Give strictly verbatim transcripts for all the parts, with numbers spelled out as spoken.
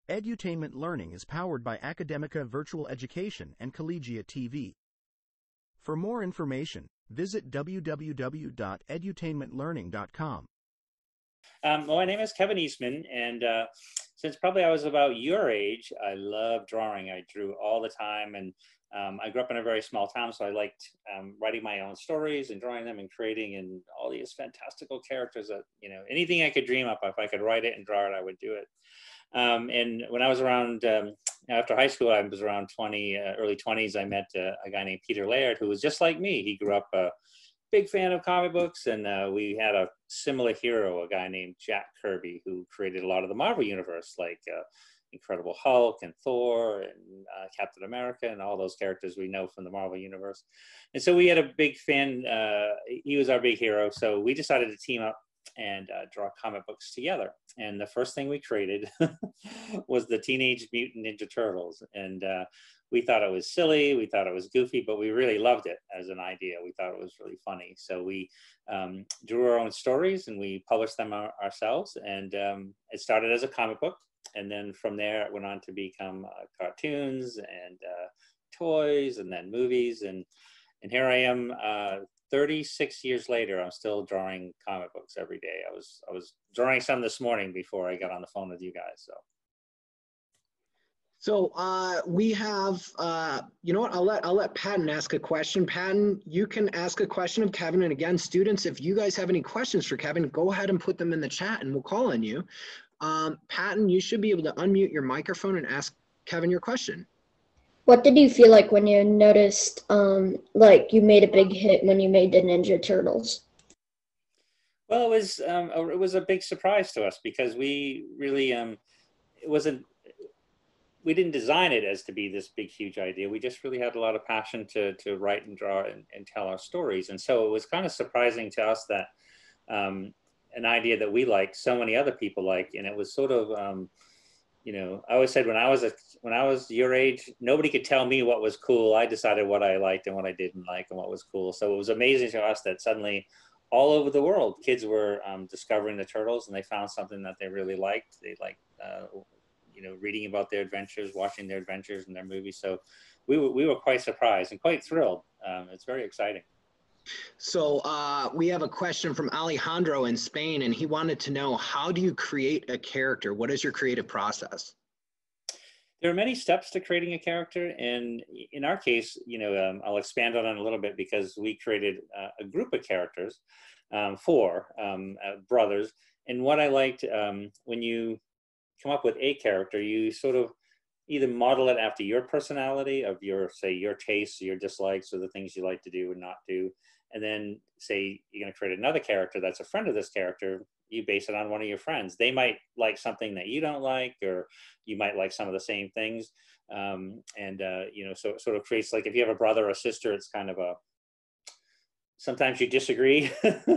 Edutainment Learning is powered by Academica Virtual Education and Collegiate T V. For more information, visit w w w dot edutainment learning dot com. Um, well, my name is Kevin Eastman, and uh, since probably I was about your age, I love drawing. I drew all the time, and um, I grew up in a very small town, so I liked um, writing my own stories and drawing them and creating and all these fantastical characters that, you know, anything I could dream up, if I could write it and draw it, I would do it. Um, and when I was around, um, after high school, I was around twenty, uh, early twenties, I met uh, a guy named Peter Laird, who was just like me. He grew up a big fan of comic books, and uh, we had a similar hero, a guy named Jack Kirby, who created a lot of the Marvel Universe, like uh, Incredible Hulk and Thor and uh, Captain America and all those characters we know from the Marvel Universe. And so we had a big fan, uh, he was our big hero, so we decided to team up and uh, draw comic books together. And the first thing we created was the Teenage Mutant Ninja Turtles. And uh, we thought it was silly, we thought it was goofy, but we really loved it as an idea. We thought it was really funny. So we um, drew our own stories and we published them our, ourselves. And um, it started as a comic book. And then from there, it went on to become uh, cartoons and uh, toys and then movies. And, and here I am, uh, thirty-six years later, I'm still drawing comic books every day. I was I was drawing some this morning before I got on the phone with you guys. So, so uh, we have, uh, you know what? I'll let I'll let Patton ask a question. Patton, you can ask a question of Kevin. And again, students, if you guys have any questions for Kevin, go ahead and put them in the chat, and we'll call on you. Um, Patton, you should be able to unmute your microphone and ask Kevin your question. What did you feel like when you noticed, um, like you made a big hit when you made the Ninja Turtles? Well, it was um, a, it was a big surprise to us because we really um, it wasn't we didn't design it as to be this big huge idea. We just really had a lot of passion to to write and draw and, and tell our stories, and so it was kind of surprising to us that um, an idea that we liked, so many other people liked, and it was sort of um, you know, I always said when I was a, when I was your age, nobody could tell me what was cool. I decided what I liked and what I didn't like and what was cool. So it was amazing to us that suddenly all over the world, kids were um, discovering the Turtles, and they found something that they really liked. They liked, uh, you know, reading about their adventures, watching their adventures and their movies. So we were, we were quite surprised and quite thrilled. Um, it's very exciting. So uh, we have a question from Alejandro in Spain, and he wanted to know, how do you create a character? What is your creative process? There are many steps to creating a character, and in our case, you know, um, I'll expand on it a little bit because we created uh, a group of characters, um, four um, uh, brothers. And what I liked, um, when you come up with a character, you sort of either model it after your personality, of your, say, your tastes, your dislikes, or the things you like to do and not do. And then say you're going to create another character that's a friend of this character, you base it on one of your friends. They might like something that you don't like, or you might like some of the same things. Um, and, uh, you know, so it sort of creates, like if you have a brother or a sister, it's kind of a, sometimes you disagree.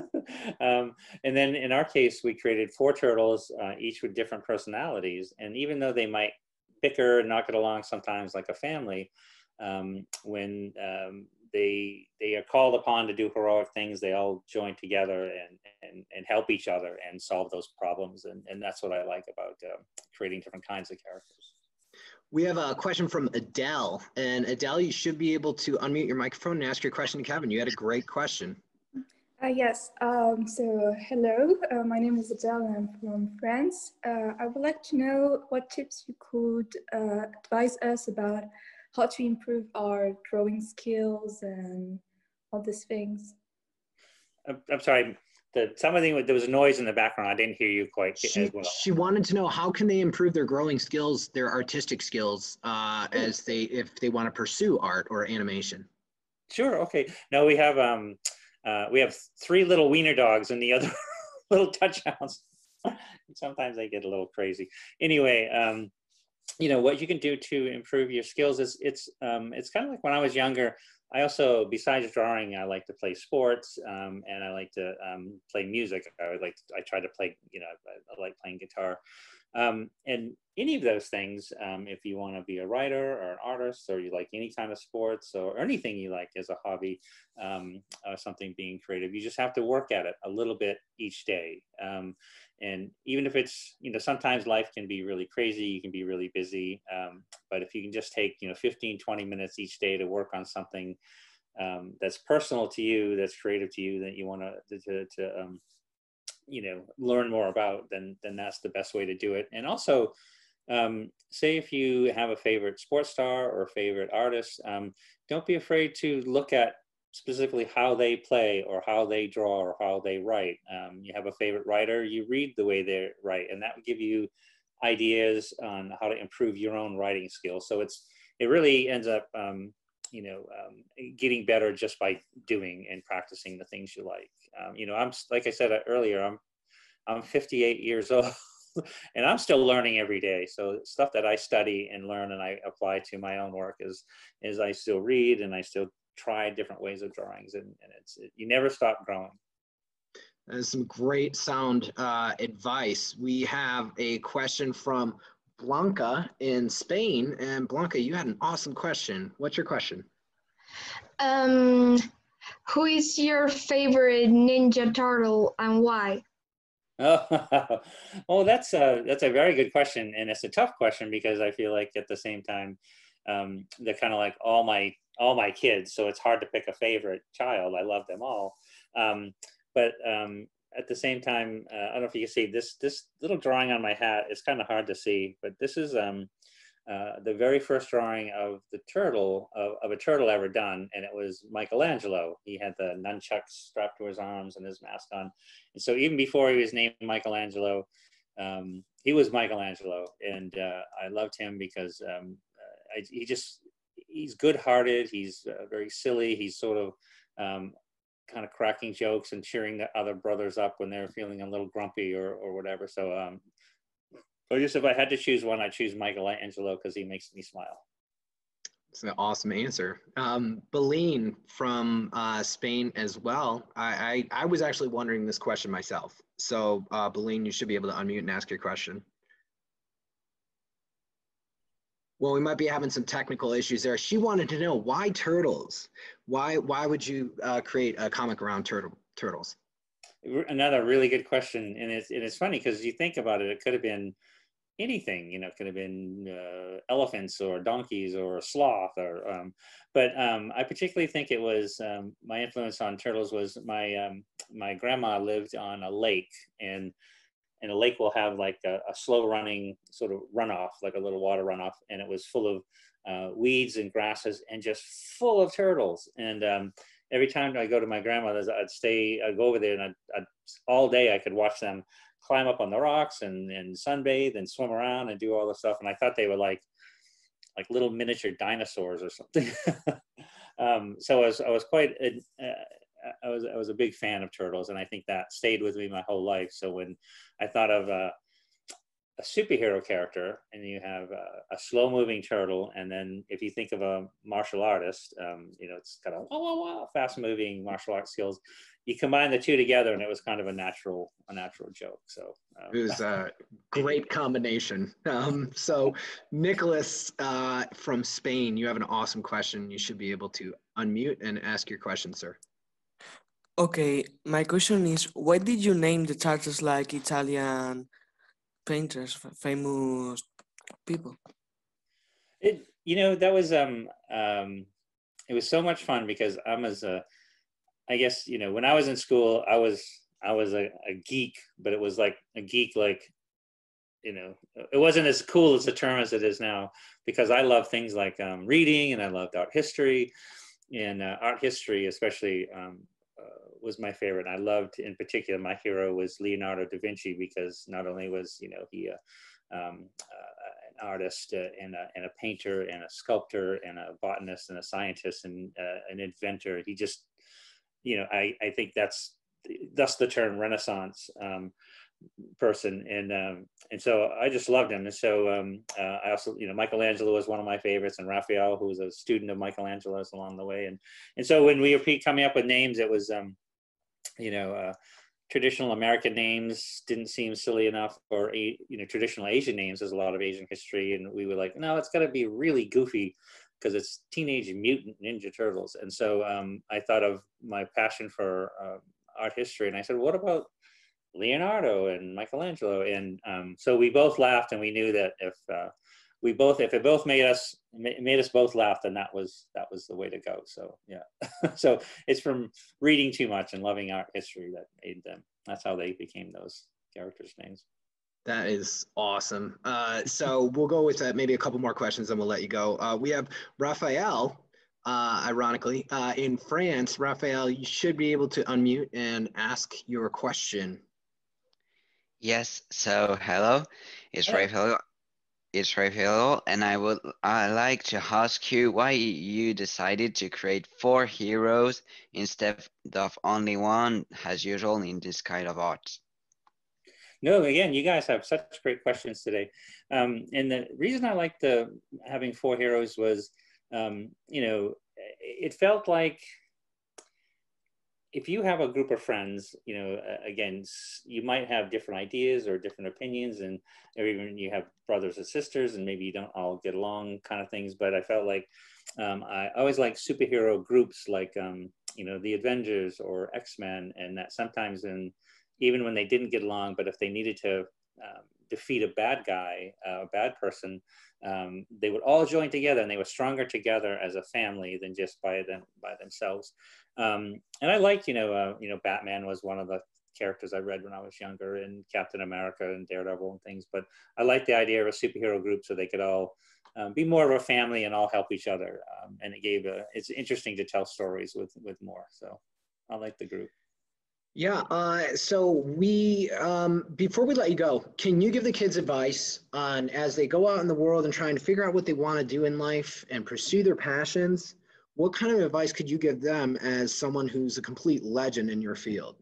um, and then in our case, we created four turtles, uh, each with different personalities. And even though they might bicker and not get along sometimes like a family, um, when um, they they are called upon to do heroic things, they all join together and and, and help each other and solve those problems. And, and that's what I like about uh, creating different kinds of characters. We have a question from Adele, and Adele, you should be able to unmute your microphone and ask your question to Kevin. You had a great question. Uh, yes, um, so hello, uh, my name is Adele and I'm from France. Uh, I would like to know what tips you could uh, advise us about how to improve our drawing skills and all these things. I'm, I'm sorry, the, something, there was a noise in the background. I didn't hear you quite She, as well. she wanted to know, how can they improve their growing skills, their artistic skills, uh, as they, if they want to pursue art or animation? Sure, okay. No, we have, um, uh, we have three little wiener dogs and the other little touchdowns. Sometimes they get a little crazy. Anyway, um, you know, what you can do to improve your skills is, it's um, it's kind of like when I was younger. I also, besides drawing, I like to play sports, um, and I like to um, play music. I would like to, I try to play, you know, I, I like playing guitar. Um, and any of those things, um, if you want to be a writer or an artist, or you like any kind of sports or anything you like as a hobby, um, or something being creative, you just have to work at it a little bit each day. Um, and even if it's, you know, sometimes life can be really crazy, you can be really busy. Um, but if you can just take, you know, fifteen, twenty minutes each day to work on something um, that's personal to you, that's creative to you, that you want to, to, to um, you know, learn more about, then, then that's the best way to do it. And also, um, say if you have a favorite sports star or favorite artist, um, don't be afraid to look at specifically how they play or how they draw or how they write. Um, you have a favorite writer, you read the way they write, and that will give you ideas on how to improve your own writing skills. So it's, it really ends up, um, you know, um, getting better just by doing and practicing the things you like. Um, you know, I'm, like I said earlier, I'm, I'm fifty-eight years old. And I'm still learning every day. So stuff that I study and learn and I apply to my own work is, is I still read and I still try different ways of drawings, and, and it's, it, you never stop growing. That's some great sound uh, advice. We have a question from Blanca in Spain. And Blanca, you had an awesome question. What's your question? Um, who is your favorite Ninja Turtle and why? Oh, well, that's a, that's a very good question. And it's a tough question because I feel like at the same time, um, they're kind of like all my, all my kids. So it's hard to pick a favorite child. I love them all. Um, but um, at the same time, uh, I don't know if you can see this, this little drawing on my hat. It's kind of hard to see, but this is um, uh, the very first drawing of the turtle, of, of a turtle ever done. And it was Michelangelo. He had the nunchucks strapped to his arms and his mask on. And so even before he was named Michelangelo, um, he was Michelangelo. And uh, I loved him because um, I, he just, he's good-hearted. He's uh, very silly. He's sort of um, kind of cracking jokes and cheering the other brothers up when they're feeling a little grumpy or, or whatever. So, um, but just if I had to choose one, I'd choose Michelangelo because he makes me smile. It's an awesome answer. Um, Beline from uh, Spain as well. I, I, I was actually wondering this question myself. So uh, Beline, you should be able to unmute and ask your question. Well, we might be having some technical issues there. She wanted to know, why turtles? Why, why would you uh, create a comic around turtle, turtles? Another really good question. And it's, and it's funny because you think about it, it could have been anything, you know, it could have been uh, elephants or donkeys or a sloth, or, um, but um, I particularly think it was, um, my influence on turtles was my, um, my grandma lived on a lake, and, and a lake will have like a, a slow running sort of runoff, like a little water runoff. And it was full of uh, weeds and grasses and just full of turtles. And um, every time I go to my grandmother's, I'd stay, I'd go over there, and I'd, I'd, all day I could watch them climb up on the rocks and, and sunbathe and swim around and do all the stuff. And I thought they were like, like little miniature dinosaurs or something. um, so I was, I was quite, uh, I was, I was a big fan of turtles, and I think that stayed with me my whole life. So when I thought of uh, a superhero character, and you have a, a slow moving turtle, and then if you think of a martial artist, um, you know, it's kind of wow, wow, wow, fast moving martial arts skills. You combine the two together, and it was kind of a natural, a natural joke. So um, it was a great combination. Um, so Nicholas uh, from Spain, you have an awesome question. You should be able to unmute and ask your question, sir. Okay, my question is, why did you name the turtles like Italian painters, famous people? It, you know, that was um um, it was so much fun because I'm as a I guess, you know, when I was in school, I was I was a, a geek, but it was like a geek, like, you know, it wasn't as cool as the term as it is now, because I love things like um, reading, and I loved art history, and uh, art history especially um, uh, was my favorite. I loved, in particular, my hero was Leonardo da Vinci, because not only was, you know, he uh, um, uh, an artist uh, and, a, and a painter and a sculptor and a botanist and a scientist and uh, an inventor, he just, you know, I, I think that's that's the term Renaissance um, person, and um, and so I just loved him. And so um, uh, I also, you know, Michelangelo was one of my favorites, and Raphael, who was a student of Michelangelo's along the way. And and so when we were coming up with names, it was, um, you know, uh, traditional American names didn't seem silly enough, or a, you know, traditional Asian names. There's a lot of Asian history, and we were like, no, it's got to be really goofy because it's Teenage Mutant Ninja Turtles. And so um, I thought of my passion for uh, art history, and I said, what about Leonardo and Michelangelo? And um, so we both laughed, and we knew that if uh, we both, if it both made us made us both laugh, then that was that was the way to go. So yeah, so it's from reading too much and loving art history that made them. That's how they became those characters' names. That is awesome. Uh, so we'll go with uh, maybe a couple more questions, and we'll let you go. Uh, we have Raphael. Uh, ironically, uh, in France. Raphael, you should be able to unmute and ask your question. Yes. So hello, it's Hello. Raphael. It's Raphael, and I would I like to ask you why you decided to create four heroes instead of only one, as usual in this kind of art. No, again, you guys have such great questions today. Um, and the reason I liked the having four heroes was, um, you know, it felt like if you have a group of friends, you know, again, you might have different ideas or different opinions, and or even you have brothers and sisters, and maybe you don't all get along, kind of things. But I felt like um, I always like superhero groups, like um, you know, the Avengers or X-Men, and that sometimes, in even when they didn't get along, but if they needed to um, defeat a bad guy, uh, a bad person, um, they would all join together, and they were stronger together as a family than just by them by themselves. Um, and I liked, you know, uh, you know, Batman was one of the characters I read when I was younger, and Captain America and Daredevil and things. But I liked the idea of a superhero group so they could all um, be more of a family and all help each other. Um, and it gave a, it's interesting to tell stories with with more. So I like the group. Yeah, uh, so we, um, before we let you go, can you give the kids advice on as they go out in the world and trying to figure out what they want to do in life and pursue their passions? What kind of advice could you give them as someone who's a complete legend in your field?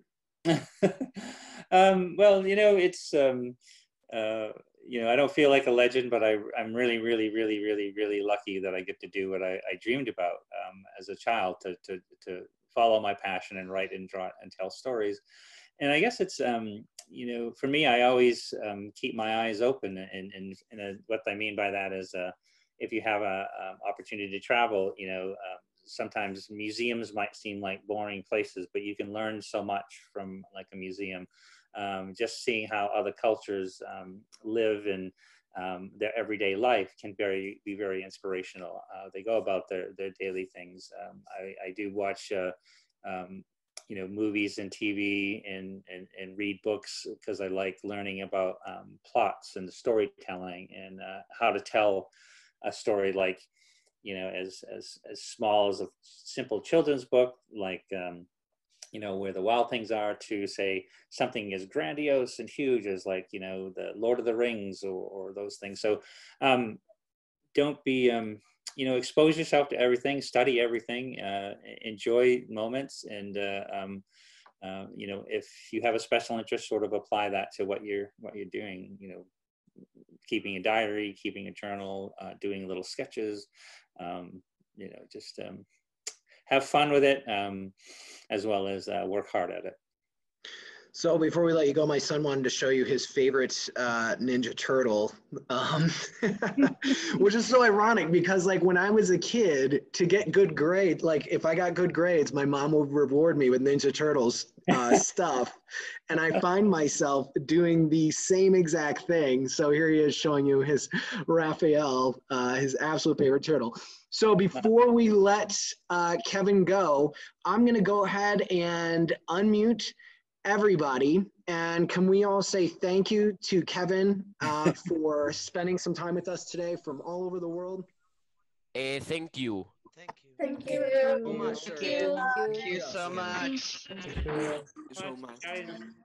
um, well, you know, it's, um, uh, you know, I don't feel like a legend, but I, I'm really, really, really, really, really lucky that I get to do what I, I dreamed about um, as a child, to, to, to follow my passion and write and draw and tell stories. And I guess it's, um, you know, for me, I always um, keep my eyes open. And, and, and uh, what I mean by that is uh, if you have a um, opportunity to travel, you know, um, sometimes museums might seem like boring places, but you can learn so much from like a museum. Um, just seeing how other cultures um, live and um, their everyday life can very be very inspirational. Uh, they go about their their daily things. Um, I, I do watch, uh, um, you know, movies and T V and and, and read books because I like learning about um, plots and storytelling and uh, how to tell a story, like, you know, as as as small as a simple children's book, like. Um, you know, Where the Wild Things Are, to say something as grandiose and huge as, like, you know, the Lord of the Rings, or, or those things. So um, don't be, um, you know, expose yourself to everything, study everything, uh, enjoy moments. And, uh, um, uh, you know, if you have a special interest, sort of apply that to what you're, what you're doing, you know, keeping a diary, keeping a journal, uh, doing little sketches, um, you know, just, um, have fun with it, um, as well as uh, work hard at it. So before we let you go, my son wanted to show you his favorite uh, Ninja Turtle, um, which is so ironic because, like, when I was a kid, to get good grades, like if I got good grades, my mom would reward me with Ninja Turtles uh, stuff. And I find myself doing the same exact thing. So here he is showing you his Raphael, uh, his absolute favorite turtle. So before we let uh, Kevin go, I'm going to go ahead and unmute everybody. And can we all say thank you to Kevin uh, for spending some time with us today from all over the world? Uh, thank you. Thank you. Thank you. So much, sir. Thank you. Thank you so much. Thank you so much. Guys.